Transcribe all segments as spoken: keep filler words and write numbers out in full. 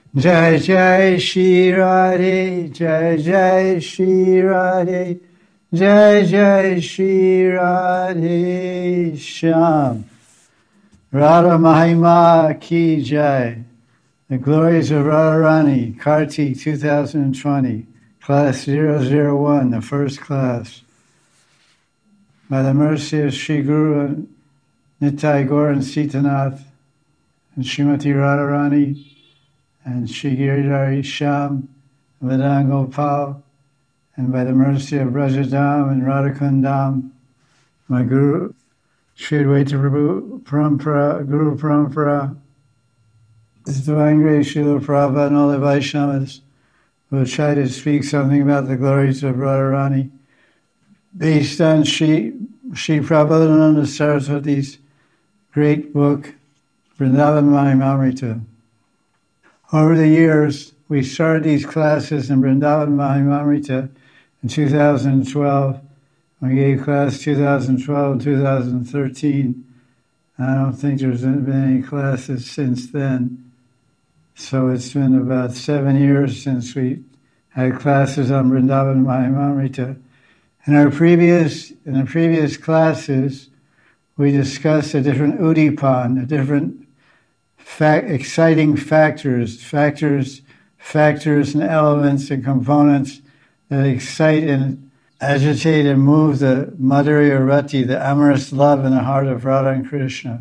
Jai Jai Shri Radhe, Jai Jai Shri Radhe, Jai Jai Shri Radhe Shyam. Radha Mahima Ki Jai. The Glories of Radharani, Kartik two thousand twenty, Class zero zero one, the first class. By the mercy of Sri Guru Nitai Gaur and Sitanath and Srimati Radharani and Sri Giridhari Shyam, Vedant Gopal, and by the mercy of Brajadam and Radhakundam, my Guru, Sri Advaita Prabhu Parampara, Guru Parampara, His Divine Grace Srila Prabhupada and all the Vaishnavas will try to speak something about the glories of Radharani based on Sri, Sri Prabhupada Saraswati's great book, Vrindavan Mahimamrita. Over the years, we started these classes in Vrindavan Mahimamrita in two thousand twelve. We gave class two thousand twelve, two thousand thirteen. I don't think there's been any classes since then. So it's been about seven years since we had classes on Vrindavan Mahimamrita. In our previous, in the previous classes, we discussed the different udipan, the different fact, exciting factors, factors, factors and elements and components that excite and agitate and move the Madhurya Rati, the amorous love in the heart of Radha and Krishna.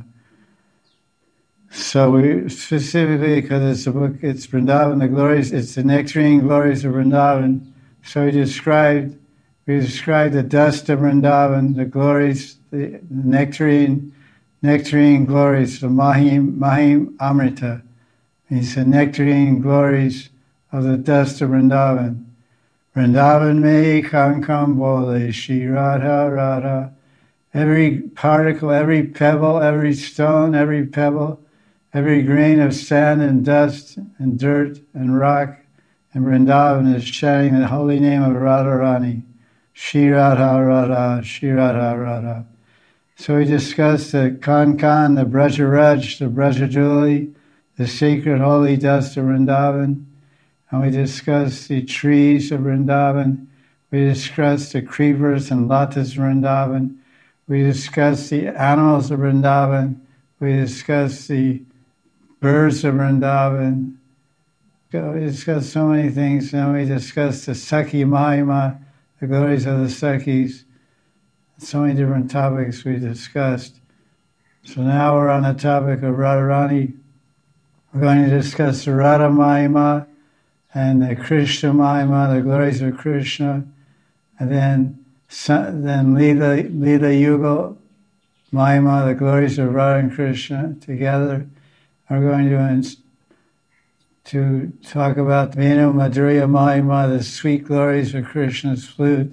So we specifically, because it's a book, it's Vrindavan, the glories, it's the nectarine glories of Vrindavan. So we described, we described the dust of Vrindavan, the glories, the nectarine, nectarine glories, the Mahim, Mahim Amrita. It's the nectarine glories of the dust of Vrindavan. Vrindavan me kankam bole, Shri Radha Radha. Every particle, every pebble, every stone, every pebble, every grain of sand and dust and dirt and rock and Vrindavan is chanting the holy name of Radharani. Shri Radha Radha, Shri Radha Radha. So we discussed the Kankan, the Brajaraj, the Brajajuli, the sacred holy dust of Vrindavan. And we discussed the trees of Vrindavan. We discussed the creepers and latas of Vrindavan. We discussed the animals of Vrindavan. We discussed the birds of Vrindavan. We discussed so many things. And we discussed the Sakhi Mahima, the glories of the Sakhis. So many different topics we discussed. So now we're on the topic of Radharani. We're going to discuss the Radha Mahima and the Krishna Mahima, the glories of Krishna, and then then Lila, Lila Yuga Mahima, the glories of Radha and Krishna together. We're going to, to talk about Venu Madhurya Mahima, the sweet glories of Krishna's flute,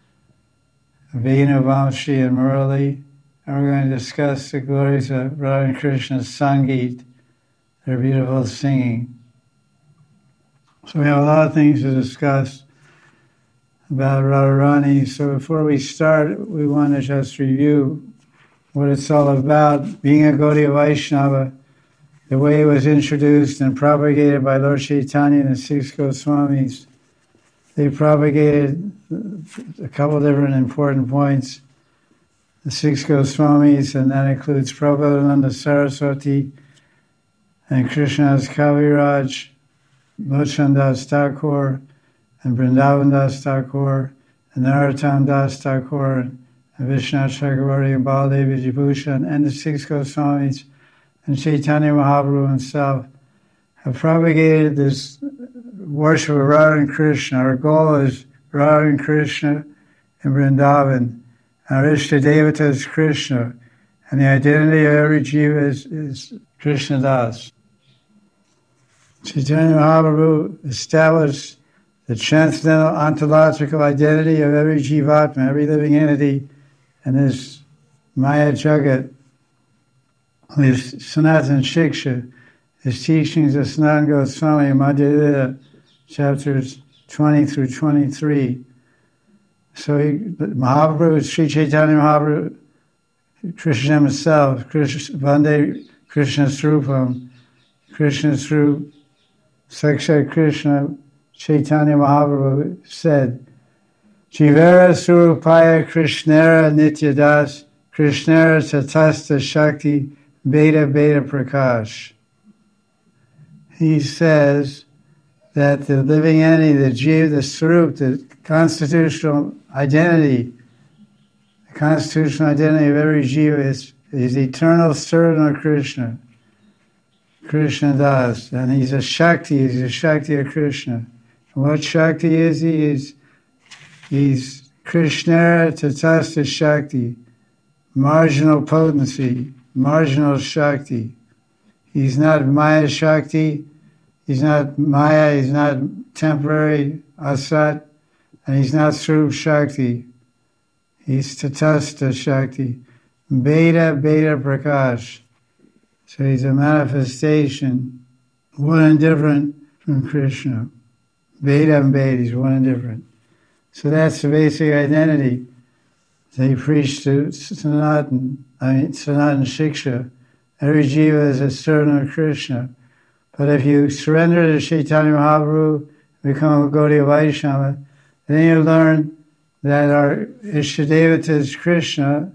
Venu Vamshi and Murali. And we're going to discuss the glories of Radha and Krishna's Sangeet, their beautiful singing. So we have a lot of things to discuss about Radharani. So before we start, we want to just review what it's all about. Being a Gaudiya Vaishnava, the way it was introduced and propagated by Lord Chaitanya and the six Goswamis. They propagated a couple different important points. The six Goswamis, and that includes Prabhupada Saraswati and Krishnadas Kaviraj, Lochan Das Thakur, and Vrindavan Das Thakur, and Narottam Das Thakur, and Vishnu Chakravarti, and Baladev Vijibhushan, and the six Goswamis, and Chaitanya Mahaprabhu himself have propagated this worship of Radha and Krishna. Our goal is Radha and Krishna in Vrindavan. Our Ishta Devata is Krishna, and the identity of every jiva is, is Krishna Das. Chaitanya Mahaprabhu established the transcendental ontological identity of every jivatma, every living entity in this Maya Jagat. His Sanatana Shiksha, his teachings of Sanatana Goswami, Madhya chapters twenty through twenty-three. So he, Mahaprabhu, Sri Chaitanya Mahaprabhu, Krishna himself, Krishna, Vande Krishna Srupam, Krishna Srup, Sakshat Krishna Chaitanya Mahaprabhu said, Jivara Surupaya Krishnera Nityadas Krishnera Tatasta Shakti Beta Beta Prakash. He says that the living entity, the Jiva, the Swarup, the constitutional identity, the constitutional identity of every Jiva is, is eternal servant of Krishna. Krishna Das, and he's a Shakti, he's a Shakti of Krishna. And what Shakti is he? Is he's Krishna Tatasta Shakti, marginal potency, marginal Shakti. He's not Maya Shakti, he's not Maya, he's not temporary Asat, and he's not Swarup Shakti. He's Tatasta Shakti, Beta Beta Prakash. So he's a manifestation, one and different from Krishna. Veda and Veda, he's one and different. So that's the basic identity. They preach to Sanatan, I mean Sanatan Shiksha. Every jiva is a servant of Krishna. But if you surrender to Chaitanya Mahaprabhu, become a Gaudiya Vaishnava, then you learn that our Ishtadevata is Krishna.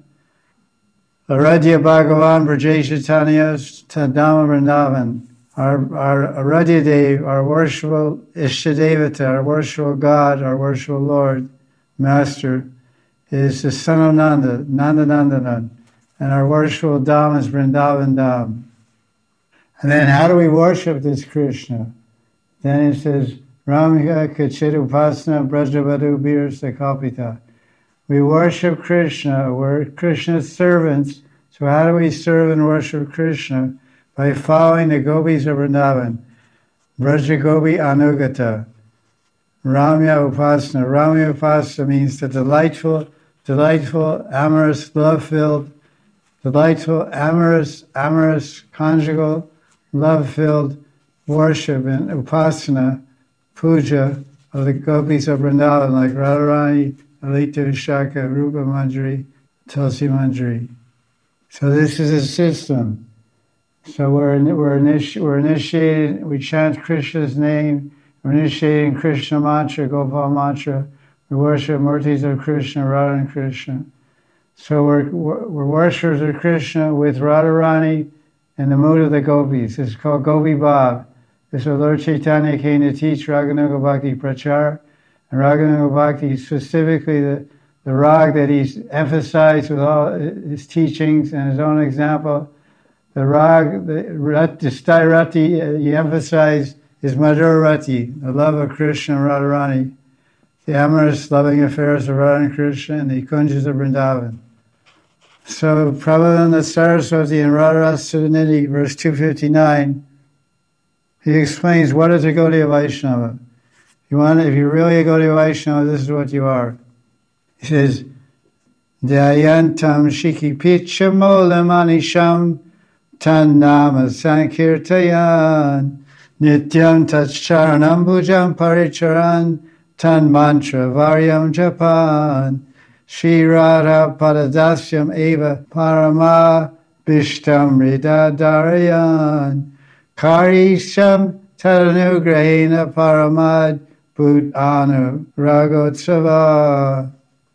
Aradhya Bhagavan Brajesha Tanyas Tadama Vrindavan. Our, our Aradhya Dev, our worshipful Ishtadevata, our worshipful God, our worshipful Lord, Master, is the son of Nanda, Nanda Nandanan. And our worshipful Dham is Vrindavan Dham. And then how do we worship this Krishna? Then it says, Ramika Kachit Upasana Brajavadu Bir Sakalpita. We worship Krishna, we're Krishna's servants. So how do we serve and worship Krishna? By following the gopis of Vrindavan. Braja Gopi Anugata. Ramya Upasana. Ramya Upasana means the delightful, delightful, amorous, love-filled, delightful, amorous, amorous, conjugal, love-filled worship and upasana, puja of the gopis of Vrindavan, like Radharani, Alita Vishaka, Rupa Manjari, Tulsi Manjari. So this is a system. So we're we're, initi- we're initiated, we chant Krishna's name, we're initiating Krishna mantra, Gopal mantra, we worship murtis of Krishna, Radha and Krishna. So we're, we're worshippers of Krishna with Radharani and the mood of the gopis. It's called Gopi Bhav. This is what Lord Chaitanya came to teach Raganuga Bhakti Prachar. And Raganuga Bhakti, specifically the, the rag that he's emphasized with all his teachings and his own example, the rag, the, the Stairati, he emphasized is Madhura Rati, the love of Krishna and Radharani, the amorous loving affairs of Radha and Krishna, and the Kunjas of Vrindavan. So Prabhupada Saraswati in Radharasa Sudhanidhi, verse two fifty-nine, he explains what is a Gaudiya Vaishnava. You want, if you're really a Gaudiya Vaishnava, this is what you are. He says, Dhyayantam Shikipichamole Manisham Tan Nama Sankirtayan Nityam Tacharanam Bhujam Paricharan Tan Mantra Varyam Japan Shri Radha Padadasyam Eva Parama Bishtam Rida Darayan Karisham Tadanugrahena Paramad Bhutanu Ragotsava.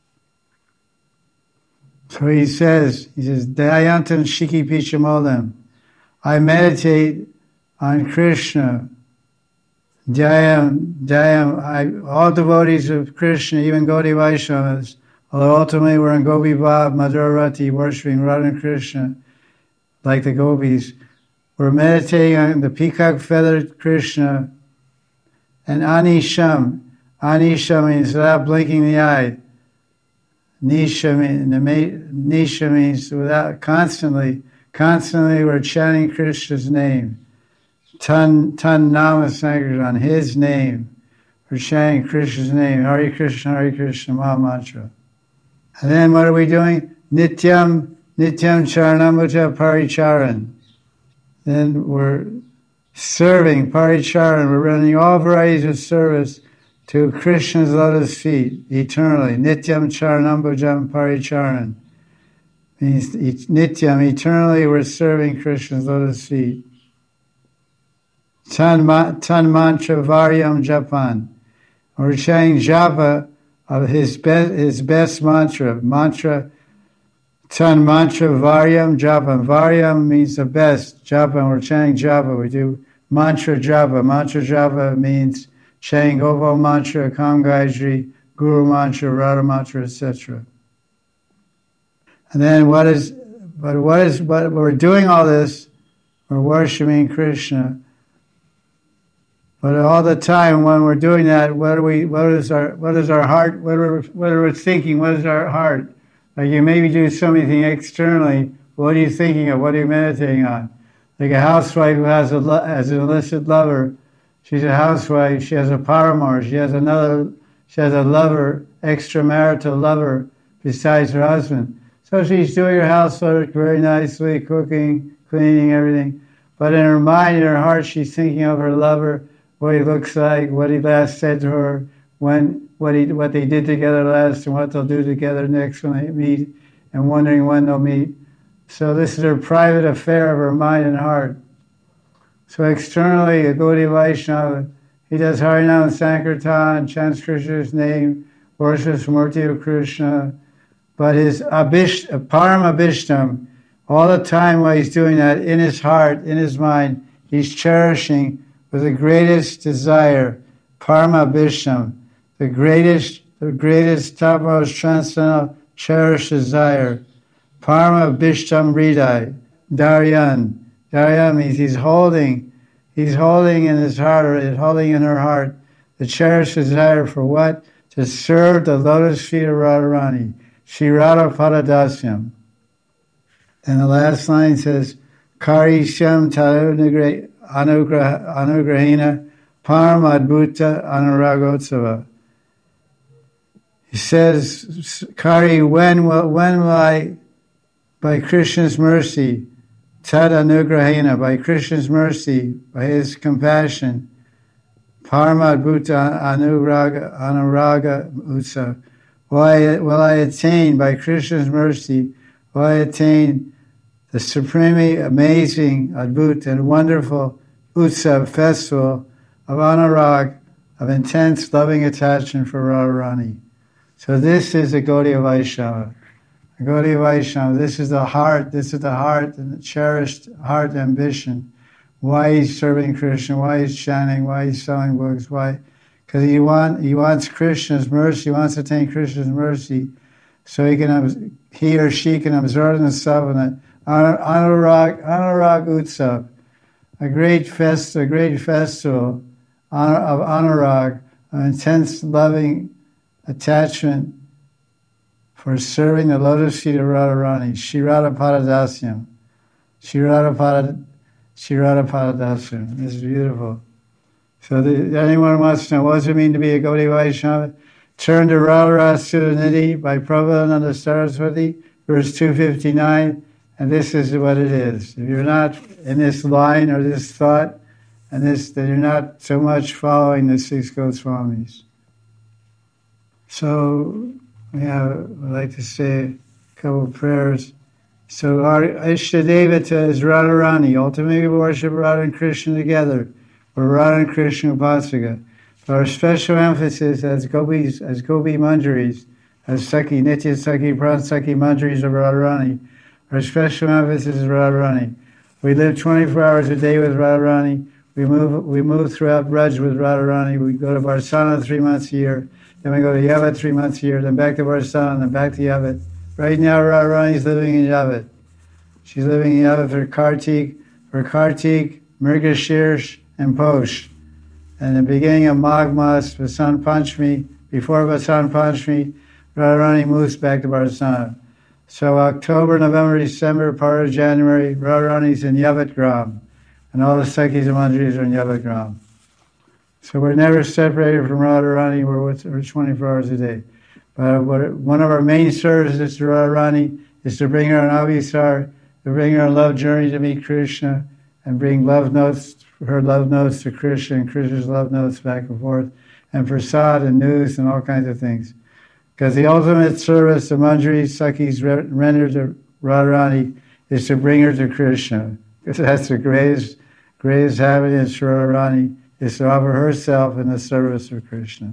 So he says, he says, Dayantam Shiki Pichamolem. I meditate on Krishna. Dhyayam, Dhyayam, I, all devotees of Krishna, even Gaudiya Vaishnavas, although ultimately we're in Gopi Bhav, Madhura Rati, worshipping Radha and Krishna, like the gopis, we're meditating on the peacock-feathered Krishna and Anisham. Anisham means without blinking the eye. Nisha means, Nisha means without, constantly, constantly we're chanting Krishna's name. Tan, tan nama sankirtan, his name. We're chanting Krishna's name. Hare Krishna, Hare Krishna, Maha Mantra. And then what are we doing? Nityam, Nityam Charanambuja Paricharan. Then we're serving Paricharan. We're running all varieties of service to Krishna's lotus feet, eternally. Nityam Charanambujam Paricharan. Means Nityam, eternally we're serving Krishna's lotus feet. Tan, tan mantra varyam japan. We're chanting japa of his best, his best mantra. Mantra, tan mantra varyam japa. Varyam means the best. Japa, we're chanting japa. We do mantra japa. Mantra japa means chanting Gopal mantra, Kam Gayatri, Guru mantra, Radha mantra, et cetera. And then what is, but what is, what we're doing all this, we're worshiping Krishna. But all the time when we're doing that, what are we? What is our? What is our heart? What are, what are we thinking? What is our heart? Like you maybe do something externally. What are you thinking of? What are you meditating on? Like a housewife who has a has an illicit lover. She's a housewife. She has a paramour. She has another. She has a lover, extramarital lover, besides her husband. So she's doing her housework very nicely, cooking, cleaning, everything. But in her mind, in her heart, she's thinking of her lover. What he looks like, what he last said to her, when what he what they did together last, and what they'll do together next when they meet, and wondering when they'll meet. So this is her private affair of her mind and heart. So externally, a Gaudiya Vaishnava, he does Harinam Sankirtan, chants Krishna's name, worships Murti of Krishna, but his abhish, param abhishtam, all the time while he's doing that, in his heart, in his mind, he's cherishing with the greatest desire, Parama Bhisham, the greatest, the greatest, topmost, transcendental, cherished desire, Parama Bhisham Hridai, Daryan. Daryan means he's holding, he's holding in his heart, or he's holding in her heart, the cherished desire for what? To serve the lotus feet of Radharani, Shri Radha Padadasyam. And the last line says, Kari Shyam Tarunagra Anugrahina Paramadbhuta Anuragotsava. He says, Kari, when will, when will I, by Krishna's mercy, Tad Anugrahina, by Krishna's mercy, by his compassion, Paramadbhuta Anuraga, Anuraga Utsa, will I, will I attain, by Krishna's mercy, will I attain the supremely amazing, adbhut, and wonderful Utsav festival of Anurag, of intense loving attachment for Radharani. So this is a Gaudiya Vaishnava. A Gaudiya Vaishnava, this is the heart, this is the heart and the cherished heart ambition. Why he's serving Krishna, why he's chanting, why he's selling books, why? Because he, want, he wants Krishna's mercy, he wants to attain Krishna's mercy, so he can he or she can observe himself in a Anurag, Anurag Utsav, a great fest, a great festival of Anurag, of intense loving attachment for serving the lotus feet of Radharani, Shri Radha Padadasyam, Shri Radha Padadasyam, Shri Radha Padadasyam. This is beautiful. So the, anyone wants to know, what does it mean to be a Gaudiya Vaishnava? Turn to Radharasa Sudhanidhi by Prabhupada Saraswati, verse two fifty-nine. And this is what it is. If you're not in this line or this thought, and this, then you're not so much following the six Goswamis. So, we have, I'd like to say a couple of prayers. So, our Ishtadevata is Radharani. Ultimately, we worship Radha and Krishna together. We're Radha and Krishna Upasaka. But our special emphasis as Gopis, as Gopi Manjaris, as Saki, Nitya Saki, Pran Saki Manjaris of Radharani, our special emphasis is Radharani. We live twenty-four hours a day with Radharani. We move we move throughout Braj with Radharani. We go to Barsana three months a year. Then we go to Yavat three months a year. Then back to Barsana, then back to Yavat. Right now Radharani is living in Yavat. She's living in Yavat for Kartik, for Kartik, Mrgashirsh, and Posh. And the beginning of Magh Mas, Vasant Panchami, before Vasant Panchami, Radharani moves back to Barsana. So October, November, December, part of January, Radharani's in Yavat Gram. And all the Sakis and Manjaris are in Yavat Gram. So we're never separated from Radharani, we're with her twenty-four hours a day. But one of our main services to Radharani is to bring her an Avisar, to bring her a love journey to meet Krishna, and bring love notes, her love notes to Krishna, and Krishna's love notes back and forth, and prasad and news and all kinds of things. Because the ultimate service the Manjari Sakis render to Radharani is to bring her to Krishna. Because that's the greatest, greatest happiness for Radharani is to offer herself in the service of Krishna.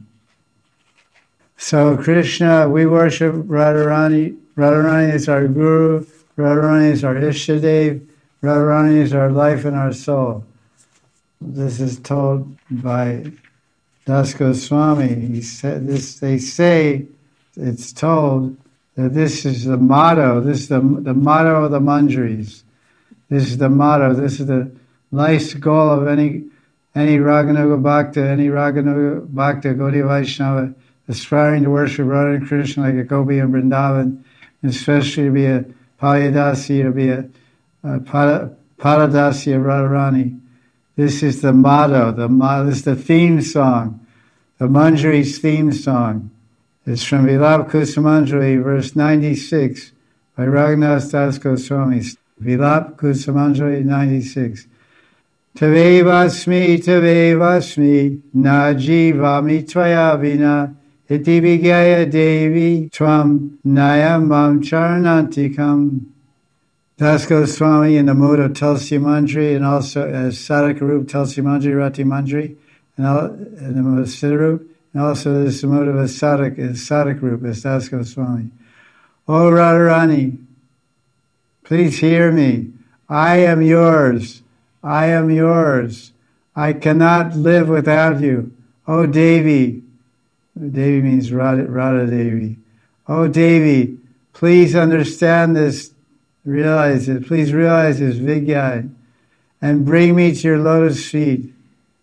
So Krishna, we worship Radharani. Radharani is our Guru. Radharani is our Ishtadev. Radharani is our life and our soul. This is told by Das Goswami. He said this. They say it's told that this is the motto. This is the the motto of the Manjaris. This is the motto. This is the life's goal of any any Raganuga Bhakta, any Raganuga Bhakta, Gaudiya Vaishnava, aspiring to worship Radha and Krishna like a Gopi and Vrindavan, and especially to be a Palyadasi, to be a, a Paradasi of Radharani. This is the motto. The motto this is the theme song, the Manjari's theme song. It's from Vilapa Kusumanjali, verse ninety-six, by Raghunath Das Goswami. Vilapa Kusumanjali ninety-six. Tavevasmi, tavevasmi, na jivami tvaya vina, iti vigyaya devi tvam nayamam charanantikam. Das Goswami in the mood of Tulsi Manjari, and also as Sadhaka Rup, Tulsi Manjari, Rati Manjari, and in the mood of Siddha Rup, and also this is the mood of a Sadhak, as Sadhaka Rup, as Das Goswami. O Radharani, please hear me. I am yours. I am yours. I cannot live without you. O Devi. Devi means Radha, Radha Devi. O Devi, please understand this. Realize it. Please realize this Vigyai and bring me to your lotus feet.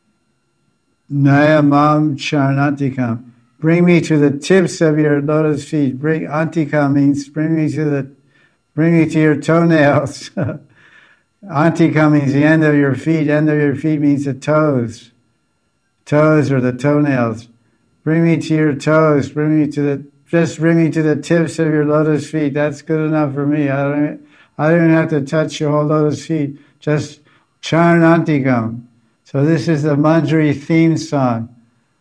Nayamam Charanantikam. Bring me to the tips of your lotus feet. Bring Antikam means bring me to the bring me to your toenails. Antikam means the end of your feet. End of your feet means the toes. Toes or the toenails. Bring me to your toes. Bring me to the just bring me to the tips of your lotus feet. That's good enough for me. I don't I don't even have to touch your whole lotus feet. Just Charanantikam. So this is the Manjari theme song.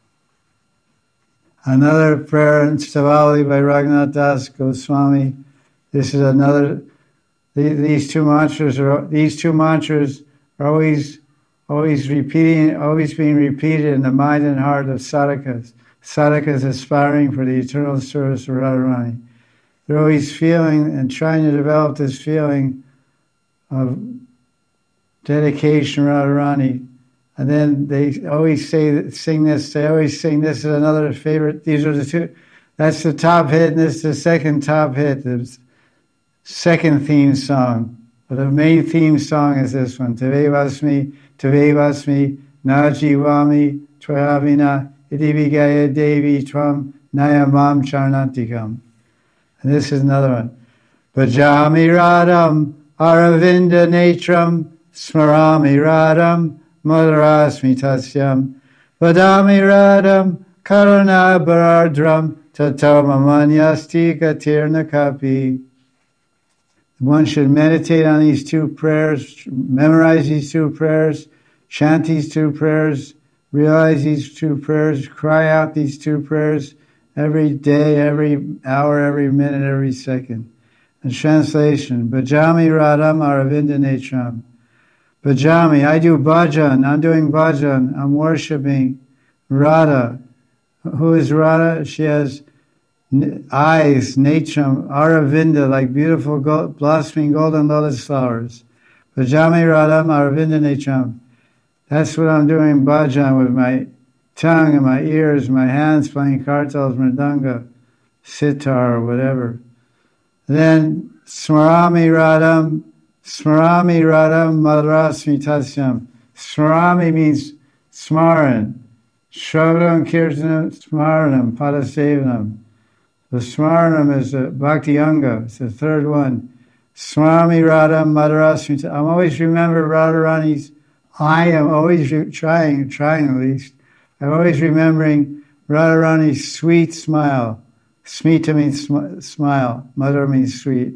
Another prayer in Stavali by Raghunath Das Goswami. This is another. These two mantras are these two mantras are always always repeating, always being repeated in the mind and heart of sadhakas. Sadhakas aspiring for the eternal service of Radharani. They're always feeling and trying to develop this feeling of dedication to Radharani. And then they always say, sing this, they always sing, this is another favorite, these are the two, that's the top hit, and this is the second top hit, the second theme song. But the main theme song is this one, Tavevasmi, Tavevasmi, Najivami, Tvayavina, Iti Vigaya Devi Tvam, Nayamam Charanantikam. And this is another one. Bhajami Radham, Aravinda Netram, Smarami Radham, Madarasmi Tasyam, Vadami Radham, Karuna Bharadram, Tatomamanyastika Tirnakapi. One should meditate on these two prayers, memorize these two prayers, chant these two prayers, realize these two prayers, cry out these two prayers every day, every hour, every minute, every second. And translation, Bhajami Radham Aravinda Netram. Bhajami, I do bhajan, I'm doing bhajan, I'm worshipping Radha. Who is Radha? She has eyes, netram, aravinda, like beautiful gold, blossoming golden lotus flowers. Bhajami Radham Aravinda Netram. That's what I'm doing bhajan with my tongue and my ears, my hands playing kartals, mridanga, sitar, or whatever. Then Smarami Radham, Smarami Radham Madrasmi Tasyam. Smarami means smaran. Shravadam Kirtanam Smaranam Padasevanam. The smaranam is the Bhakti Anga. It's the third one. Smarami Radham Madrasmi Tasyam. I'm always remember Radharani's, I am always re- trying, trying at least, I'm always remembering Radharani's sweet smile. Smita means sm- smile. Madhur means sweet.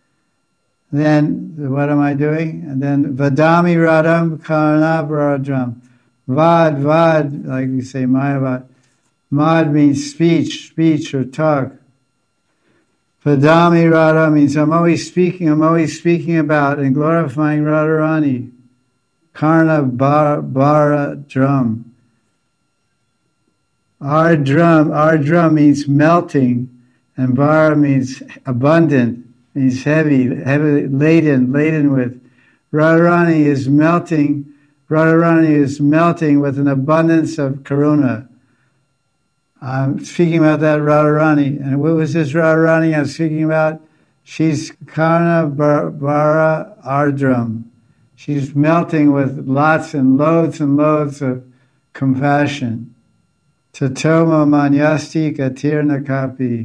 Then, what am I doing? And then, Vadami Radham Karnabharadram. Vad, vad, like we say, Mayavad. Mad means speech, speech or talk. Vadami Radha means I'm always speaking, I'm always speaking about and glorifying Radharani. Karna bar, bara drum. Our drum, our drum means melting, and bara means abundant, means heavy, heavy, laden, laden with. Radharani is melting, Radharani is melting with an abundance of karuna. I'm speaking about that Radharani. And what was this Radharani I'm speaking about? She's Karna bara ardram. She's melting with lots and loads and loads of compassion. Tatoma manyasti gatirna kapi.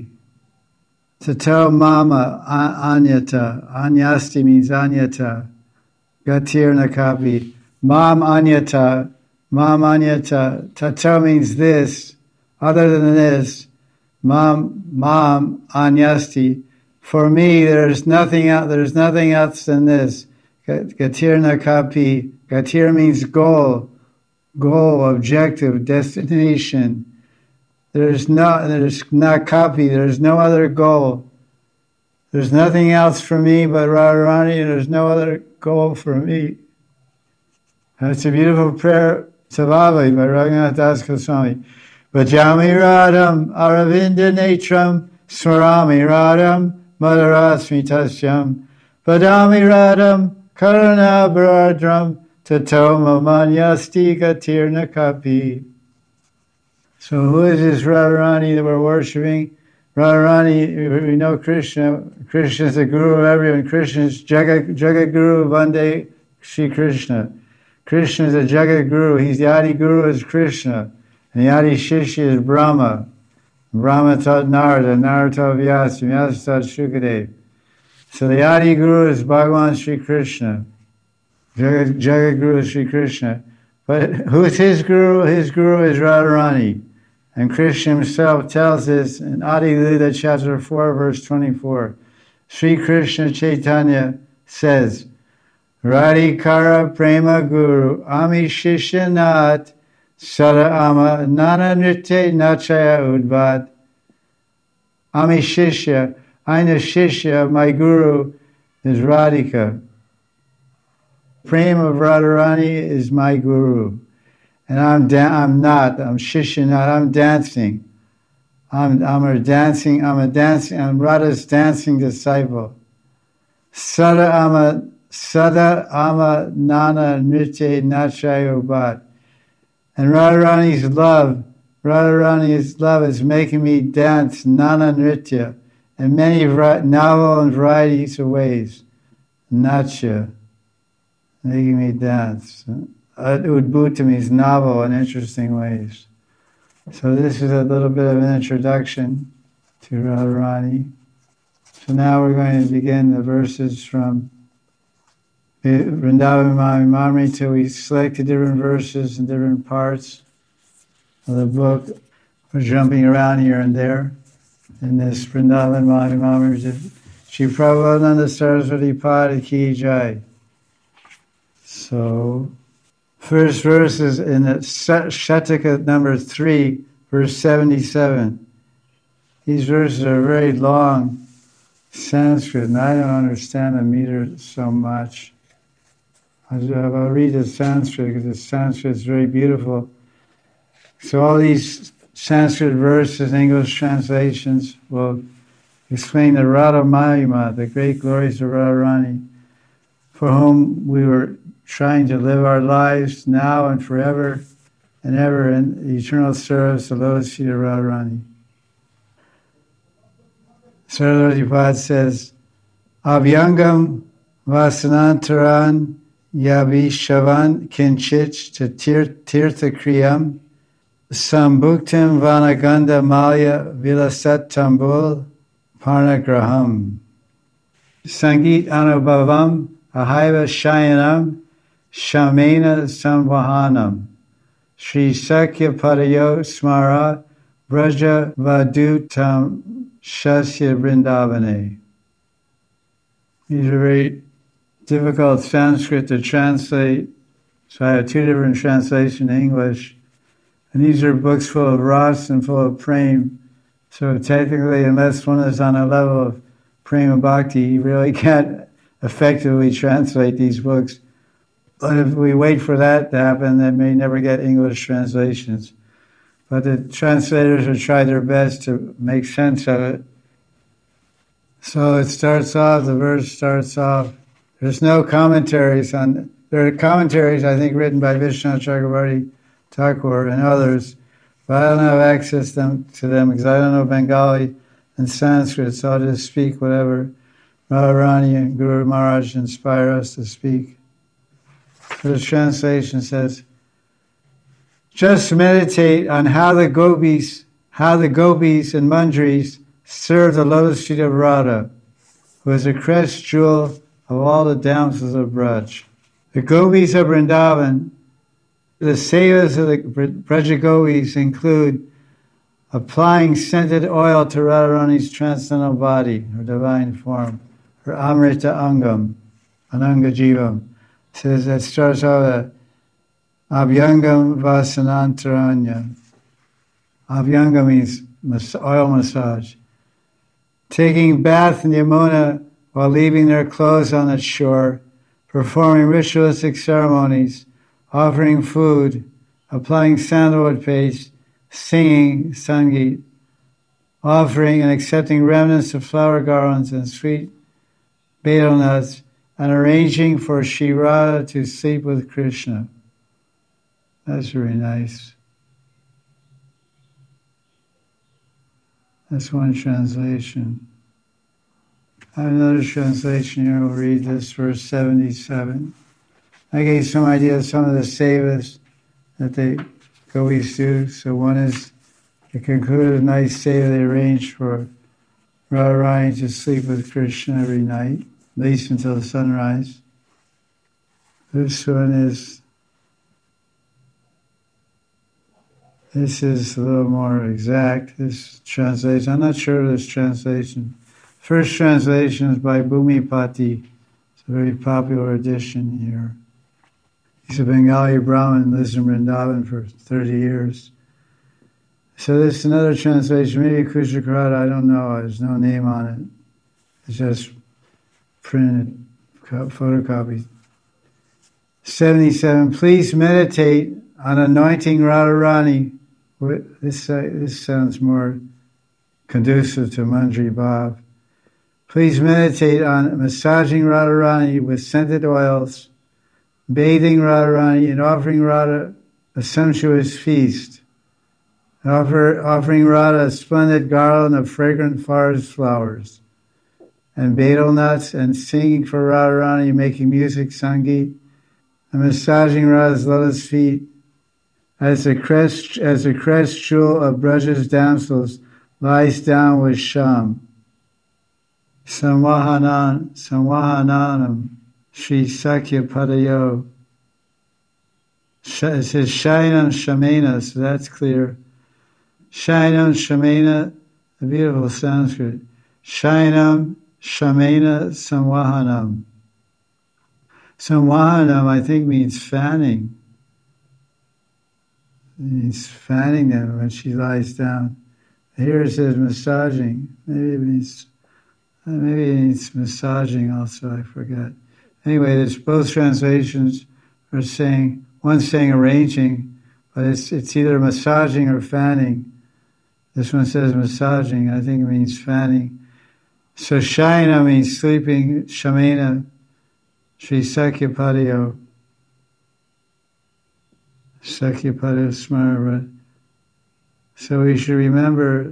Tato mama anyata. Anyasti means anyata. Gatirna kapi. Mam anyata. Mam anyata. Tato means this. Other than this. Mam, mam anyasti. For me, there's nothing else, there's nothing else than this. Gatirna kapi. Gatir means goal. Goal, objective, destination. There's no, there's not kapi. There's no other goal. There's nothing else for me but Radharani. There's no other goal for me. That's a beautiful prayer, Savali by Raghunath Das Goswami. Bhajami Radham Aravinda Netram Swarami Radham Madharasmi Tasyam Bhajami Radham Karuna Bharadram Tato Mamanyasti Gatirna Kapi. So who is this Radharani that we're worshipping? Radharani, we know Krishna. Krishna is the guru of everyone. Krishna is Jagat, Jagat Guru Vande Shri Krishna. Krishna is the Jagat Guru. He's the Adi Guru is Krishna. And the Adi Shishya is Brahma. Brahma taught Narada, Narada taught Vyasa, Vyasa taught Shukadev. So the Adi Guru is Bhagavan Shri Krishna. Jagat, Jagat Guru is Shri Krishna. But who is his guru? His guru is Radharani. And Krishna himself tells us in Adi Lila chapter four, verse twenty-four. Sri Krishna Chaitanya says, Radhikara Prema Guru Ami Shishyanat Sada Ama Nana Nritya Nachaya Udvad. Ami Shishya, Aina Shishya, my guru is Radhika. Prema of Radharani is my guru. And I'm da- I'm not, I'm Shishyanat, I'm dancing. I'm I'm a dancing, I'm a dancing, I'm Radha's dancing disciple. Sada Ama Sada Ama Nana Nritya Nachaya Udvad. And Radharani's love, Radharani's love is making me dance Nana Nritya in many novel and varieties of ways. Natya, making me dance. Udbhuta means novel and interesting ways. So this is a little bit of an introduction to Radharani. So now we're going to begin the verses from Vrindavan Mahamri till we selected different verses and different parts of the book. We're jumping around here and there in this Vrindavan Mahamri. Shri Prabhupada Saraswati Pada Ki Jai. So, first verse is in the Shataka number three, verse seventy-seven. These verses are very long Sanskrit, and I don't understand the meter so much. I'll read the Sanskrit because the Sanskrit is very beautiful. So all these Sanskrit verses, English translations, will explain the Radha Mahima, the great glories of Radharani, for whom we were trying to live our lives now and forever and ever in eternal service of the lotus feet of Radharani. Saraswati Pad says, Abhyangam vasanantaran yavi shavan kinchich to tirtha kriyam sambhuktim vanaganda malya vilasat tambul parnagraham Sangit anubhavam ahaiva shayanam shamena samvahanam Sri Sakya Padayo Smara Braja Vadutam Shasya Vrindavane. These are very difficult Sanskrit to translate, so I have two different translations in English. And these are books full of ras and full of prem. So technically, unless one is on a level of prema bhakti, you really can't effectively translate these books. But if we wait for that to happen, they may never get English translations. But the translators will try their best to make sense of it. So it starts off, the verse starts off, there's no commentaries on, there are commentaries, I think, written by Vishnu Chakravarti Thakur and others, but I don't have access them, to them because I don't know Bengali and Sanskrit, so I'll just speak whatever Radharani and Guru Maharaj inspire us to speak. So the translation says, just meditate on how the gopis, how the gopis and manjaris serve the lotus feet of Radha, who is the crest jewel of all the damsels of Braj. The gopis of Vrindavan, the sevas of the Braja gopis include applying scented oil to Radharani's transcendental body, her divine form, her Amrita Angam, Ananga Jivam. It says that starts off with Abhyangam Vasanantaranya. Abhyanga means oil massage. Taking bath in Yamuna while leaving their clothes on the shore, performing ritualistic ceremonies, offering food, applying sandalwood paste, singing Sangeet, offering and accepting remnants of flower garlands and sweet betel nuts, and arranging for Shri Radha to sleep with Krishna. That's very nice. That's one translation. I have another translation here. We'll read this, verse seventy-seven. I gave some idea of some of the sevas that they gopis do. So one is the concluded night seva they arrange for Radharani to sleep with Krishna every night, at least until the sunrise. This one is This is a little more exact, this translation. I'm not sure of this translation. First translation is by Bhumipati. It's a very popular edition here. He's a Bengali Brahmin, lives in Vrindavan for thirty years. So this is another translation, maybe Kushakarata, I don't know, there's no name on it. It's just printed, photocopied. seventy-seven, please meditate on anointing Radharani. This, uh, this sounds more conducive to Manjari Bhav. Please meditate on massaging Radharani with scented oils, bathing Radharani, and offering Radha a sumptuous feast. Offer, offering Radha a splendid garland of fragrant forest flowers and betel nuts, and singing for Radharani, making music, Sangeet, and massaging Radha's lotus feet as the crest, as the crest jewel of Braja's damsels lies down with Sham. Samvahanan, Samvahananam, Sri Sakya Padayo. It says Shainam Shamena, so that's clear. Shainam Shamena, a beautiful Sanskrit. Shainam Shamena Samvahanam. Samvahanam, I think, means fanning. It means fanning them when she lies down. Here it says massaging. Maybe it means, maybe it means massaging also, I forget. Anyway, there's both translations are saying, one's saying arranging, but it's it's either massaging or fanning. This one says massaging, I think it means fanning. So Shaina means sleeping, Shamena, Sri Sakya Padayo. Sakyapada Smara. So we should remember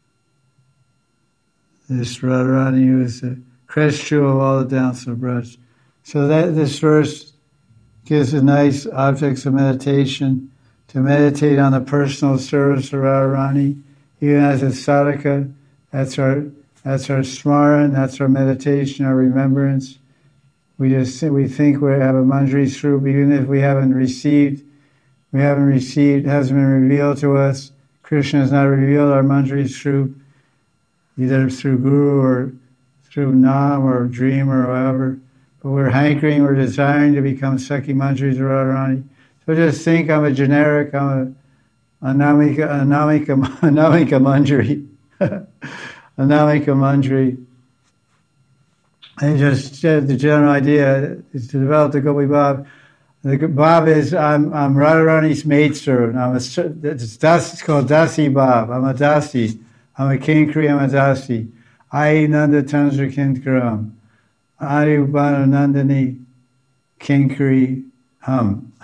this Radharani, who is the crest jewel of all the damsels of Braj. So that this verse gives a nice objects of meditation, to meditate on the personal service of Radharani, even as a sadhaka. That's our that's our smaran, that's our meditation, our remembrance. We just we think we have a manjari swarup, even if we haven't received. We haven't received, hasn't been revealed to us. Krishna has not revealed our manjari swarup, either through Guru or through Nam or dream or whatever. But we're hankering, we're desiring to become Sakhi Manjaris or Radharani. So just think I'm a generic, I'm a Anamika, Anamika, Anamika Manjari. Anamika Manjari. And just uh, the general idea is to develop the Gopi Bhav. The Bob is, I'm, I'm Radharani's maidservant. I'm a, it's, das, it's called Dasi Bob. I'm a Dasi. I'm a Kinkari, I'm a Dasi. Ai Nanda Tantra Kinkaram. Adi Banu Nandini Kinkari Hum.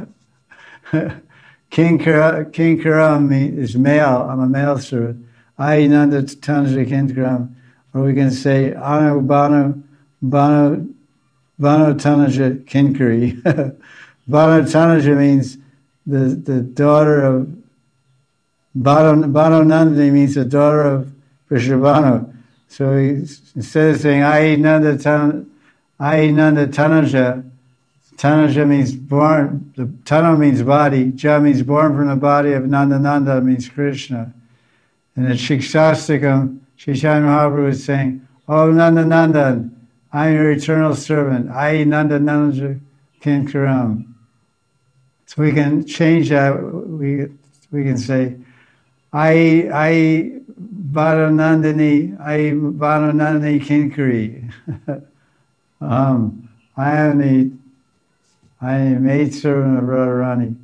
Kinkaram is male. I'm a male servant. Ai Nanda Tantra Kinkaram. Or we can say Anu Banu Banu Banu Tanaja Kinkari. Banu Tanaja means the, the daughter of Banu, Banu Nandini means the daughter of Vrishabhanu. So he, instead of saying Ai Nanda Tan Ai Nanda Tanaja, Tanaja means born, the Tana means body, Ja means born from the body of Nanda Nanda means Krishna. And at Shikshastakam, Chaitanya Mahaprabhu is saying, Oh Nanda Nandan, I'm your eternal servant. Ai Nanda Nanda Kinkaram. So we can change that. We we can say, I I Bharanandini, I Bharanandini Kinkari. um, I am the I am maidservant of Radharani.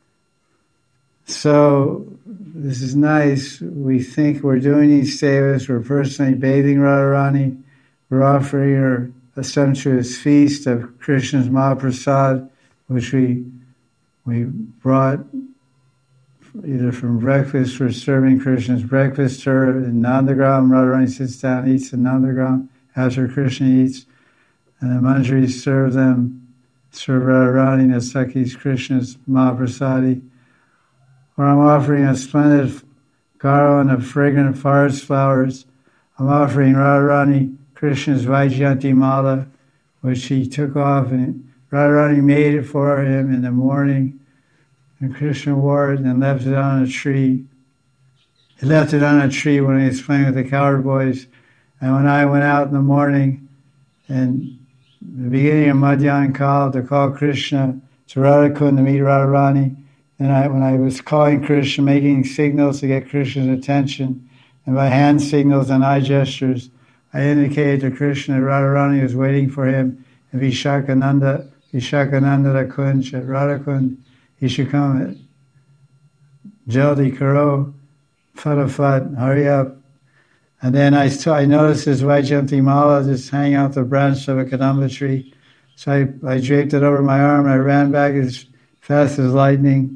So this is nice. We think we're doing these sevas. We're personally bathing Radharani. We're offering her a sumptuous feast of Krishna's Mahaprasad, which we we brought either from breakfast. We're serving Krishna's breakfast to her in Nandagram. Radharani sits down, eats in Nandagram after Krishna eats, and the manjaris serve them, serve Radharani Nasakis Krishna's Mahaprasadi. Or I'm offering a splendid garland of fragrant forest flowers. I'm offering Radharani Krishna's Vaijayanti Mala, which he took off, and Radharani made it for him in the morning, and Krishna wore it and left it on a tree. He left it on a tree when he was playing with the cowherd boys, and when I went out in the morning, and the beginning of Madhyan Kal, to call Krishna to Radhakund to meet Radharani, and I, when I was calling Krishna, making signals to get Krishna's attention, and by hand signals and eye gestures, I indicated to Krishna that Radharani was waiting for him in Vishakananda, Vishakananda Kunj at Radhakund. He should come Jaldi Karo, Fatafat, hurry up. And then I saw, I noticed his Vaijayanti Mala just hanging out the branch of a kadamba tree. So I, I draped it over my arm and I ran back as fast as lightning.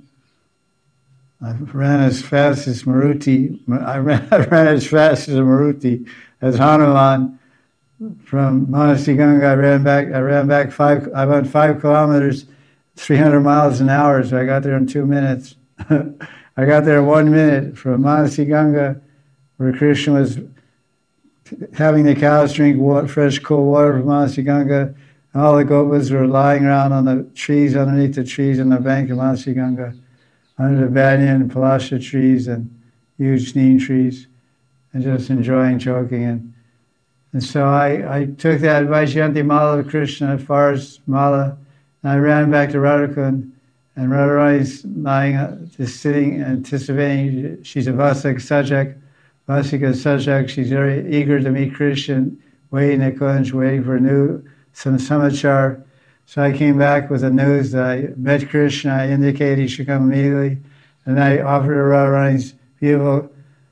I ran as fast as Maruti. I ran, I ran as fast as a Maruti, as Hanuman. From Manasi Ganga, I ran back. I ran back five. I went five kilometers, three hundred miles an hour. So I got there in two minutes. I got there in one minute from Manasi Ganga, where Krishna was having the cows drink water, fresh, cool water from Manasi Ganga, and all the gopas were lying around on the trees, underneath the trees on the bank of Manasi Ganga, under the banyan and palasha trees and huge neem trees, and just enjoying choking. And, and so I, I took that Vaijayanti Mala of Krishna, Forest Mala, and I ran back to Radhakund, and Radharani's lying, uh, just sitting, anticipating. She's a Vasik Sajak, Vasika Sajak. She's very eager to meet Krishna, waiting at Kunj, waiting for new, some samachar. So I came back with the news that I met Krishna. I indicated he should come immediately. And I offered her Radharani's beautiful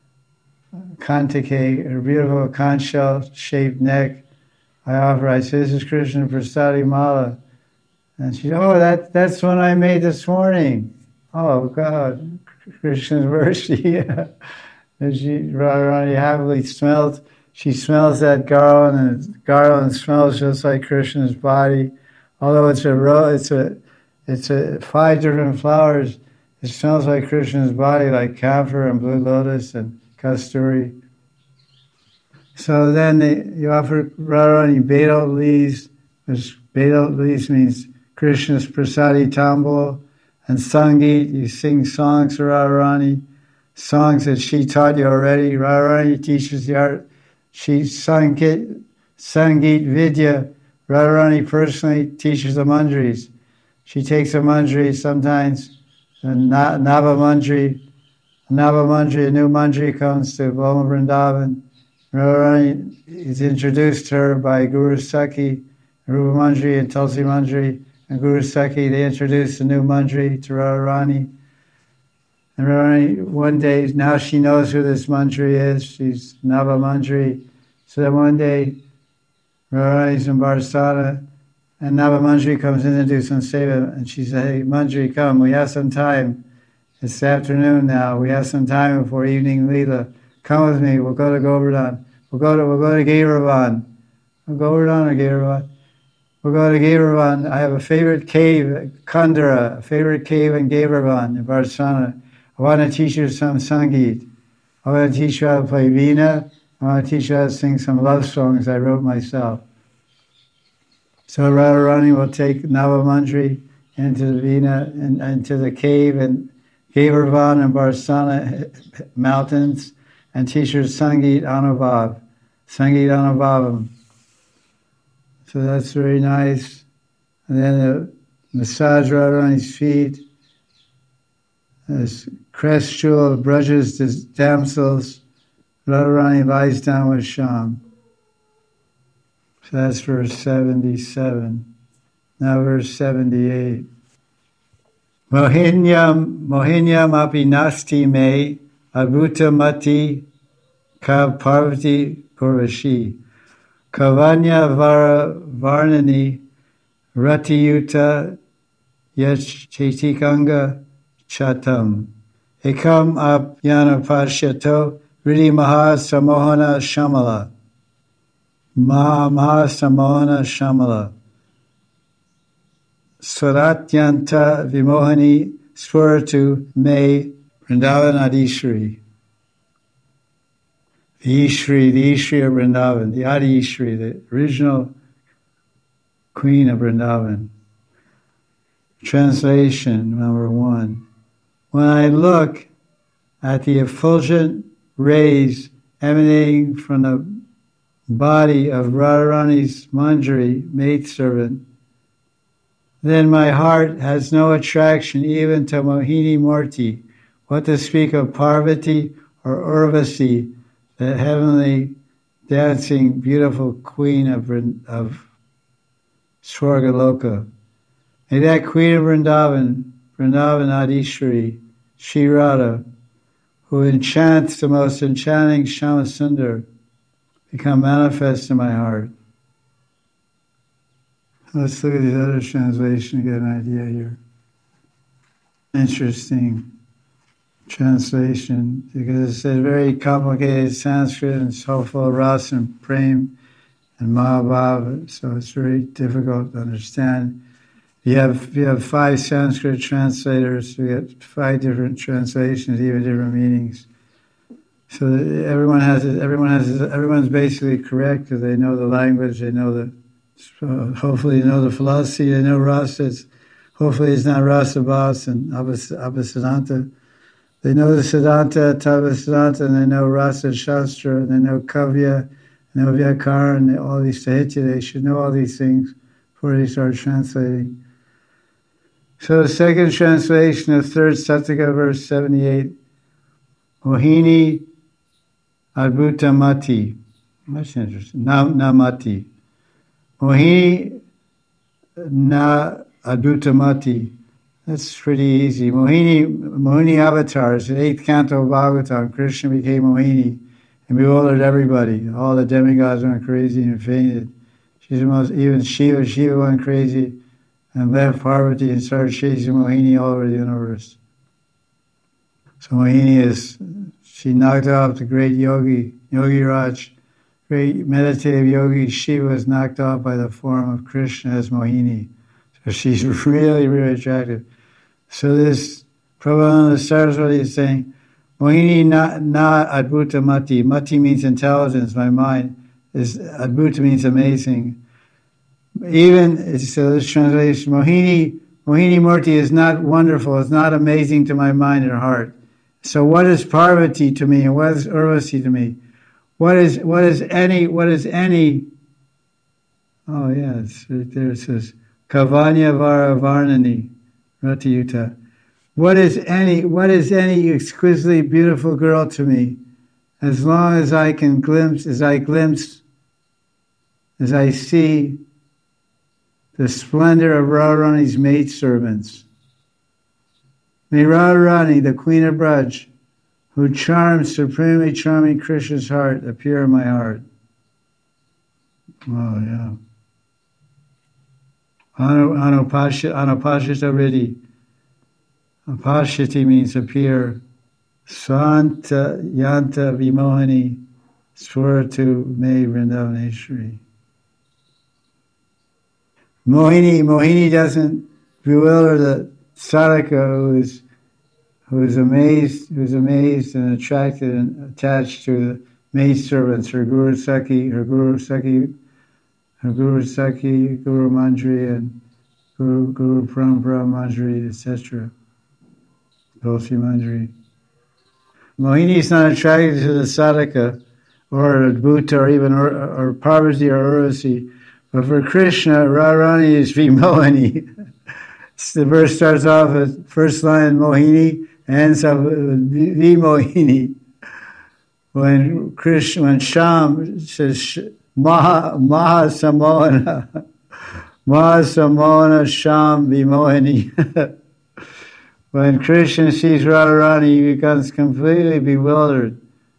kantike, her beautiful conch shell-shaped neck. I offered, I said, this is Krishna Prasadi Mala. And she said, oh, that, that's one I made this morning. Oh, God, Krishna's mercy. And she, Radharani happily smelled, she smells that garland, and garland smells just like Krishna's body. Although it's a row, it's a, it's a five different flowers. It smells like Krishna's body, like camphor and blue lotus and kasturi. So then they, you offer Radharani Bedal leaves, which Bedal leaves means Krishna's Prasadi Tambul, and Sangeet. You sing songs to Radharani, songs that she taught you already. Radharani teaches the art. She Sangeet, Sangeet Vidya. Radharani personally teaches the manjaris. She takes a manjari sometimes, a Nava manjari, a Nava manjari, a new manjari comes to Boma Vrindavan. Radharani is introduced to her by Guru Sakhi, Rupa Manjari and Tulsi Manjari, and Guru Sakhi, they introduced the new Manjari to Radharani. And Radharani, one day, now she knows who this Manjari is. She's Nava Manjari. So then one day, Radharani's in Barsana, and Nava Manjari comes in to do some seva, and she said, hey, Manjari, come, we have some time. It's afternoon now. We have some time before evening Leela. Come with me. We'll go to Govardhan. We'll go to we'll go to Gairavan. We'll go Govardhan or Gairavan. We'll go to Gairavan. I have a favorite cave, Kandara, a favorite cave in Gairavan in Barsana. I want to teach you some Sangeet. I want to teach you how to play Veena. I want to teach you how to sing some love songs I wrote myself. So Radharani will take Nava Manjari into the Veena and into the cave and Gairavan and Barsana mountains, and teach her Sangeet Anubhav, Sangeet Anubhavam. So that's very nice. And then the massage Radharani's feet, as crest jewel brushes the damsels, Radharani lies down with Shyam. So that's verse seventy-seven. Now verse seventy-eight. Mohinyam, mohinyam api nasti me, adbhuta mati kav parvati purvashi, kavanya vara varnani, ratiyuta yach chetikanga chatam, ekam apyana pashyato, ridi maha samohana shamala, maha maha samohana shamala. Swaratyanta vimohani swaratu me Vrindavan Adishri. The Ishri, the Ishri of Vrindavan, the Adi Ishri, the original queen of Vrindavan. Translation number one. When I look at the effulgent rays emanating from the body of Radharani's Manjari, maidservant, then my heart has no attraction even to Mohini Murti, what to speak of Parvati or Urvasi, the heavenly dancing beautiful queen of, of Swargaloka. May that queen of Vrindavan, Vrindavan Adishri, Shri Radha, who enchants the most enchanting Shyamasundar, become manifest in my heart. Let's look at the other translation to get an idea here. Interesting translation, because it's a very complicated Sanskrit and so full of ras and prem and mahabhav, so it's very difficult to understand. You have you have five Sanskrit translators, you get five different translations, even different meanings. So everyone has everyone has everyone's basically correct because they know the language, they know the. So hopefully they know the philosophy, they know rasa. Hopefully it's not rasa bhas and abhasiddhanta. They know the siddhanta, tavasiddhanta, and they know rasa shastra, and they know kavya, and they know vyakara, and all these sahitya. They should know all these things before they start translating. So the second translation of third Sataka, verse seventy-eight, Mohini adbhuta mati. That's interesting. Nam namati. Mohini na adbhutamati. That's pretty easy. Mohini, Mohini avatars, the eighth canto of Bhagavatam, Krishna became Mohini and bewildered everybody. All the demigods went crazy and fainted. She's the most, even Shiva, Shiva went crazy and left Parvati and started chasing Mohini all over the universe. So Mohini is, she knocked off the great yogi, Yogi Raj. Great meditative yogi, Shiva was knocked off by the form of Krishna as Mohini. So she's really, really attractive. So this Prabhupada Saraswati is saying, Mohini na, na adbhuta mati. Mati means intelligence, my mind. Is adbhuta means amazing. Even, so this translation, Mohini, Mohini Murti is not wonderful, it's not amazing to my mind and heart. So what is Parvati to me and what is Urvasi to me? What is what is any what is any? Oh yes, right there it says Kavanya Vara Varnani Ratiyuta. What is any what is any exquisitely beautiful girl to me? As long as I can glimpse, as I glimpse, as I see the splendor of Radharani's maidservants. May Radharani, the Queen of Braj, who charms supremely charming Krishna's heart, appear in my heart. Oh, yeah. Anupashita Riddhi. Apashiti means appear. Swanta Yanta Vimohani Swaratu Me Vrindavaneshwari. Mohini, Mohini doesn't bewilder the sadhaka who is who is amazed, who is amazed and attracted and attached to the maidservants, her Guru Sakhi, her Guru Sakhi, her Guru Sakhi, Guru Manjari, and Guru Guru Parampara Manjari, et cetera. Tulsi Manjari. Mohini is not attracted to the sadhaka or Bhuta or even or, or Parvati or Urvasi, but for Krishna, Radharani is Vimohini. The verse starts off with first line Mohini, ends up with Vimohini. When Krishna, when Sham says Maha Maha Samohana, Maha Samohana Sham Vimohini. When Krishna sees Radharani, he becomes completely bewildered.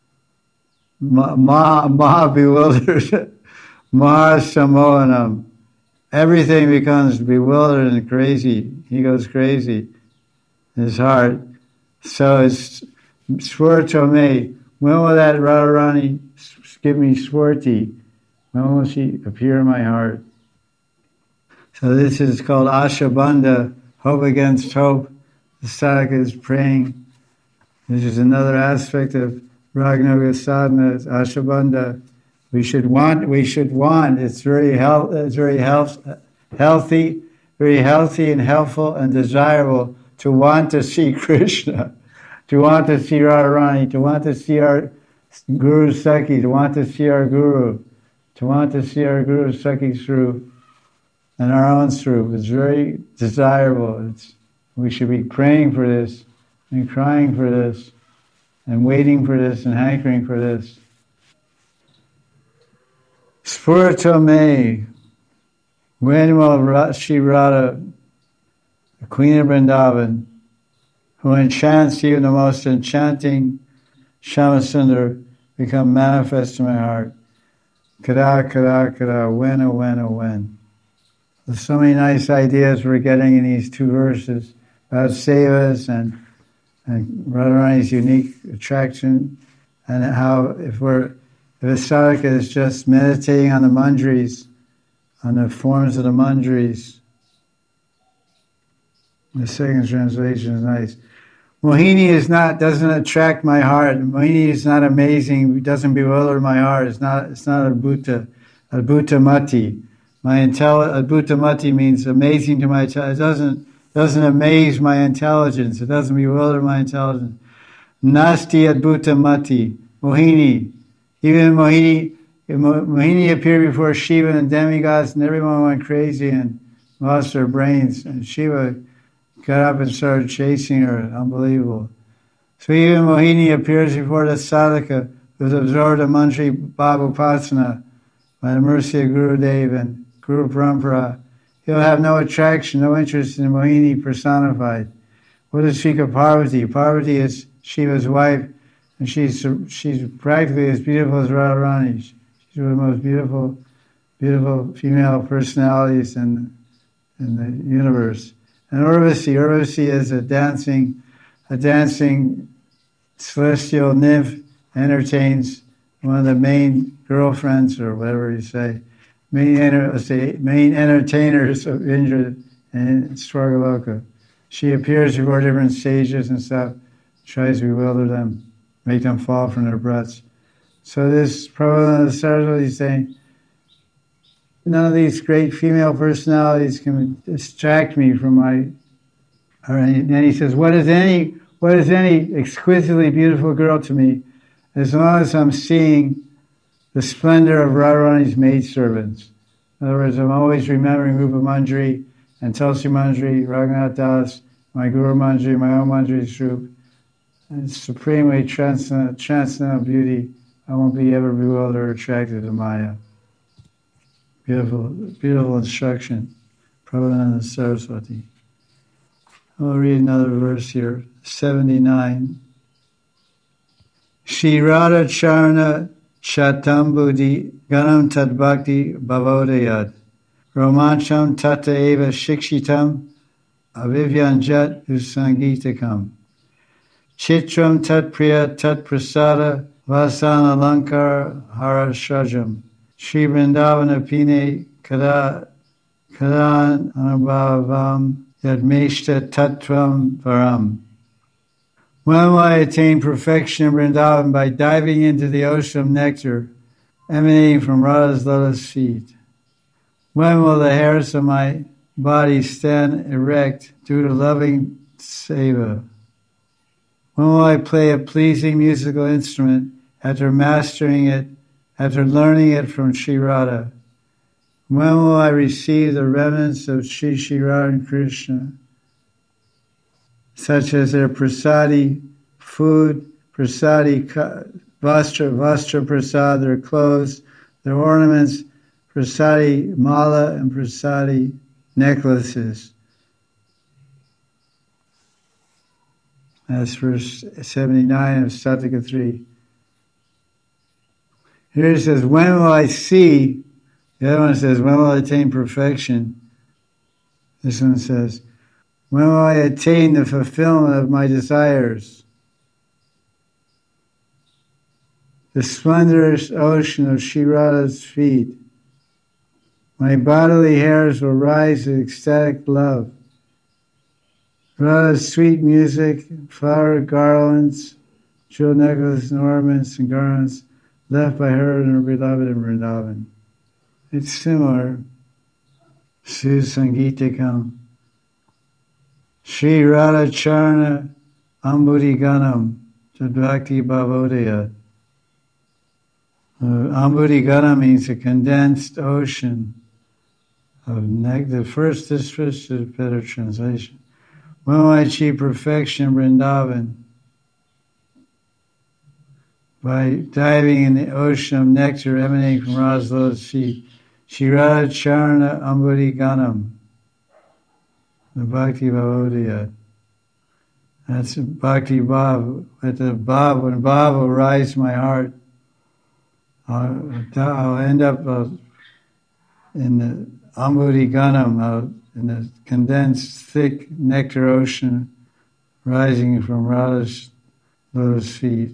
Maha, Maha bewildered. Maha Samohanam. Everything becomes bewildered and crazy. He goes crazy in his heart. So it's Swartome. When will that Radharani give me Swarti? When will she appear in my heart? So this is called Ashabandha, hope against hope. The sadhaka is praying. This is another aspect of Ragnaga sadhana, Ashabandha. We should want, we should want, it's very health, it's very health, healthy, very healthy and helpful and desirable to want to see Krishna, to want to see Radharani, to want to see our Guru Sakhi, to want to see our Guru, to want to see our Guru Sakhi Swarup and our own Swarup. It's very desirable. It's, we should be praying for this and crying for this and waiting for this and hankering for this. Spuratome, when will Shri Radha, the Queen of Vrindavan, who enchants even the most enchanting Shyamasundar, become manifest in my heart? Kada, kada, kada, when, oh, when, oh, when. There's so many nice ideas we're getting in these two verses about sevas and, and Radharani's unique attraction, and how if we're if a sadhaka is just meditating on the manjaris, on the forms of the manjaris. The second translation is nice. Mohini is not doesn't attract my heart. Mohini is not amazing. It doesn't bewilder my heart. It's not. It's not adbhuta. Adbhuta mati. My intel. Adbhuta mati means amazing to my. It doesn't doesn't amaze my intelligence. It doesn't bewilder my intelligence. Nasti adbhuta mati. Mohini. Even Mohini. Mohini appeared before Shiva and demigods, and everyone went crazy and lost their brains. And Shiva got up and started chasing her. Unbelievable. So even Mohini appears before the sadhaka who has absorbed a Manjari Bhava by the mercy of Guru Dev and Guru Parampara. He'll have no attraction, no interest in Mohini personified. What is Shika Parvati? Parvati is Shiva's wife, and she's she's practically as beautiful as Radharani. She's one of the most beautiful, beautiful female personalities in, in the universe. And Urvasi, Urvasi is a dancing, a dancing celestial nymph, entertains one of the main girlfriends, or whatever you say, main, enter, let's say, main entertainers of Indra and Swargaloka. She appears before different stages and stuff, tries to bewilder them, make them fall from their breaths. So this Prabhupada Saraswati is saying, none of these great female personalities can distract me from my. And then he says, "What is any? What is any exquisitely beautiful girl to me, as long as I'm seeing the splendor of Radharani's maidservants?" In other words, I'm always remembering Rupa Manjari and Tulsi Manjari, Raghunath Das, my Guru Manjari, my own Manjari Swarup, and supremely transcendental, transcendental beauty. I won't be ever bewildered or attracted to Maya. Beautiful, beautiful instruction. Prabhupada Saraswati. I'll read another verse here, seventy-nine. Shri Radha Charana Chatambudi Ganam Tad Bhakti Bhavodayad Romancham Tata Eva Shikshitam Avivyanjat Usangitakam Chitram Tat Priya Tat Prasada Vasana Lankar Harashajam Shri Vrindavana Pine Kada Kadan Anubhavam Yadmeshta Tattvam Varam. When will I attain perfection in Vrindavan? By diving into the ocean of nectar emanating from Radha's lotus feet. When will the hairs of my body stand erect due to loving seva? When will I play a pleasing musical instrument after mastering it, after learning it from Sri Radha? When will I receive the remnants of Sri Sri Radha and Krishna, such as their prasadi food, prasadi vastra, vastra prasad, their clothes, their ornaments, prasadi mala, and prasadi necklaces? That's verse seventy-nine of Sataka three. Here it says, when will I see? The other one says, when will I attain perfection? This one says, when will I attain the fulfillment of my desires? The splendorous ocean of Sri Radha's feet. My bodily hairs will rise with ecstatic love. Radha's sweet music, flower garlands, jewel necklaces and ornaments and garments left by her and her beloved in Vrindavan. It's similar. Su Sangitikam. Shri Radha Charana Ambudi Ganam Tadbhakti Bhavodaya. Uh, Ambudi Ganam means a condensed ocean of nectar. The first, this first is a better translation. When will I achieve perfection in Vrindavan? By diving in the ocean of nectar emanating from Radha's lotus feet. Shri Radha Charana Ambudi Ganam. The Bhakti Bhavodaya. That's Bhakti Bhav. With the Bhav, when Bhav will rise my heart, I'll, I'll end up uh, in the Ambudi Ganam, uh, in the condensed, thick nectar ocean rising from Radha's lotus feet.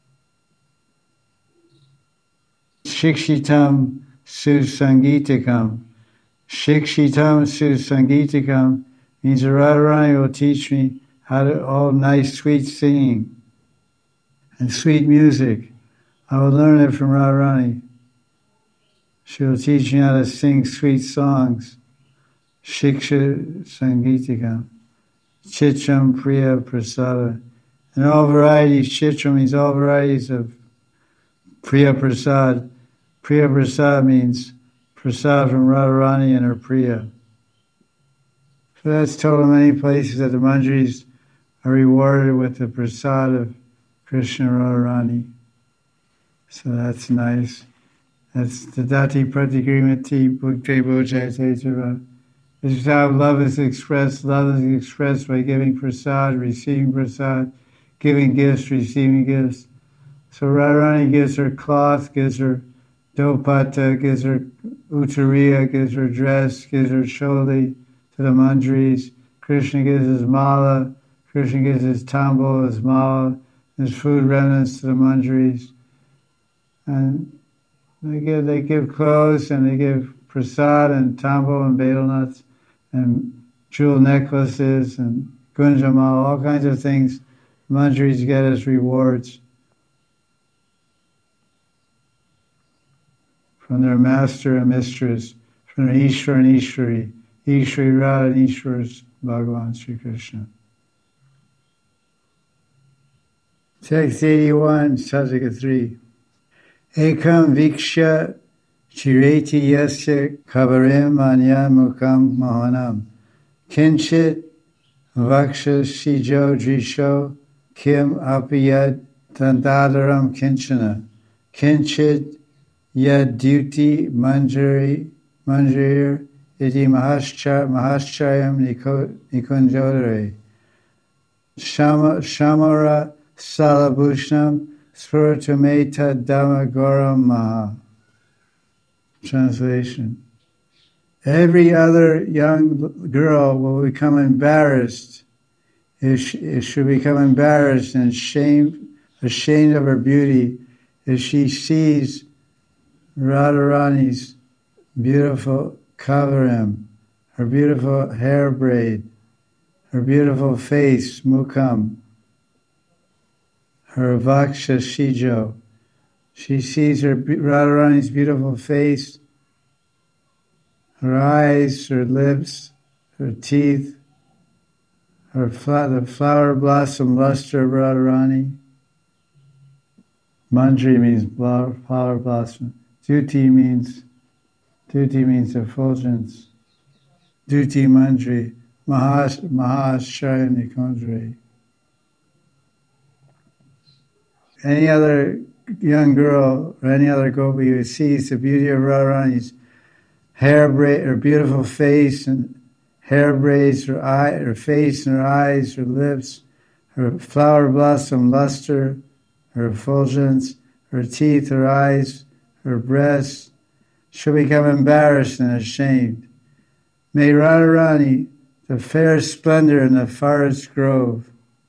Shikshitam Susangitikam. Shikshitam Susangitikam means the Radharani will teach me how to, all nice, sweet singing and sweet music. I will learn it from Radharani. She will teach me how to sing sweet songs. Shiksha Sangitikam. Chitram Priya Prasada. And all varieties, Chitram means all varieties of Priya Prasad. Priya Prasad means prasad from Radharani and her Priya. So that's told in many places that the manjaris are rewarded with the prasad of Krishna Radharani. So that's nice. That's the Dati Pratigrimati Bhukti Bhujayate. This is how love is expressed. Love is expressed by giving prasad, receiving prasad, giving gifts, receiving gifts. So Radharani gives her cloth, gives her dopata, gives her uttariya, gives her dress, gives her choli to the manjaris. Krishna gives his mala, Krishna gives his tambul, his mala, his food remnants to the manjaris. And they give they give clothes and they give prasad and tambul and betel nuts and jewel necklaces and gunjamal, all kinds of things manjaris get as rewards from their master and mistress, from their Ishwar and Ishwari, Ishwari Radha and Ishwar's Bhagavan Sri Krishna. Text eighty-one, Sataka three. Ekam viksha chireti yasya kavarim anya mukam mohanam kinchit vaksha shijo drisho kim apiyad tandadaram kinchana kinchit yad duty manjari manjir iti mahaschar, mahascharyam nikunjodare. Shama, Shamara Salabhushnam Spuratameta Dhammagoram Maha. Translation. Every other young girl will become embarrassed. It, sh- it should become embarrassed and ashamed, ashamed of her beauty if she sees Radharani's beautiful kavaram, her beautiful hair braid, her beautiful face, mukham, her vaksha shijo. She sees her Radharani's beautiful face, her eyes, her lips, her teeth, her fla- the flower blossom luster of Radharani. Manjri means flower, flower blossom. Duti means Duti means effulgence. Duti Manjri. Mahas Mahashaya Nikundri. Any other young girl or any other gopi who sees the beauty of Radharani's hair braid, her beautiful face and hair braids, her eye, her face and her eyes, her lips, her flower blossom luster, her effulgence, her teeth, her eyes, her breasts, she'll become embarrassed and ashamed. May Radharani, the fair splendor in the forest grove,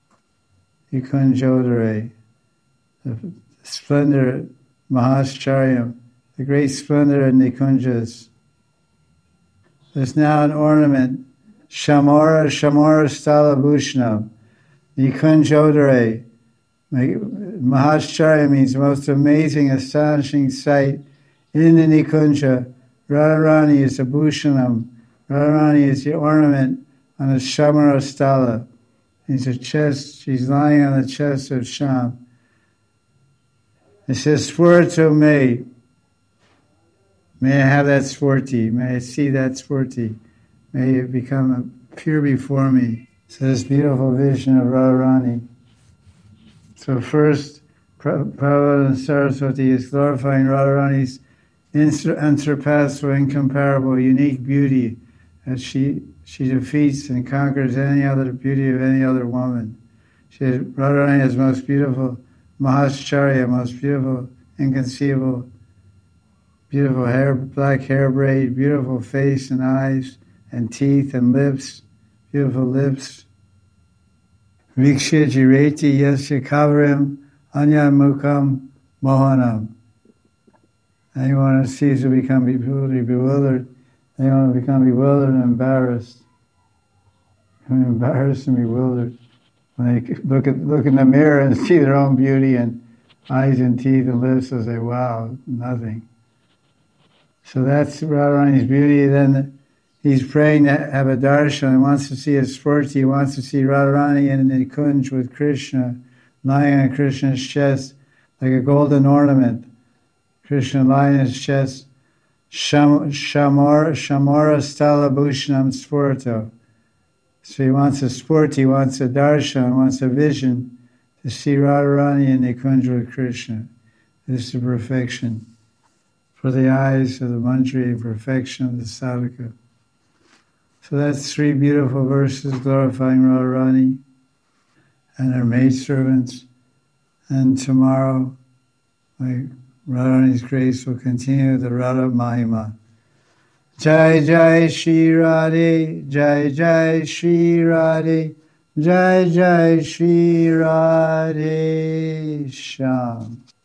Nikunjodare, the splendor, Mahascharyam, the great splendor in Nikunjas. There's now an ornament, Shamara, Shamara Stalabhushnam, Nikunjodare. Mahascharyam means most amazing, astonishing sight in the Nikunja. Radharani is the Bhushanam. Radharani is the ornament on a Shamara Stala. It's a chest, she's lying on the chest of Sham. It says, Spurto me. May I have that spurti. May I see that spurti. May it become pure before me. So this beautiful vision of Radharani. So first, Prabhupada and Saraswati is glorifying Radharani's unsurpassable, incomparable, unique beauty as she she defeats and conquers any other beauty of any other woman. She has, Radharani has most beautiful Mahascharya, most beautiful, inconceivable, beautiful hair, black hair braid, beautiful face and eyes and teeth and lips, beautiful lips. Vikshya jireti yasya kavaram anyan mukham mohanam. Anyone who sees her become bewildered, anyone who become bewildered and embarrassed. Become embarrassed and bewildered. When they look at look in the mirror and see their own beauty and eyes and teeth and lips, they say, wow, nothing. So that's Radharani's beauty. Then he's praying to have a darshan. He wants to see a spurti. He wants to see Radharani in the kunj with Krishna, lying on Krishna's chest like a golden ornament. Krishna lying on his chest. Sham, shamara, shamara stala bhushanam spurto. So he wants a spurti, he wants a darshan, he wants a vision to see Radharani in the kunj with Krishna. This is the perfection. For the eyes of the manjri, perfection of the sadhaka. So that's three beautiful verses glorifying Radharani and her maidservants. And tomorrow, by Radharani's grace, will continue the Radha Mahima. Jai Jai Shri Radhe, Jai Jai Shri Radhe, Jai Jai Shri Radhe Shyam.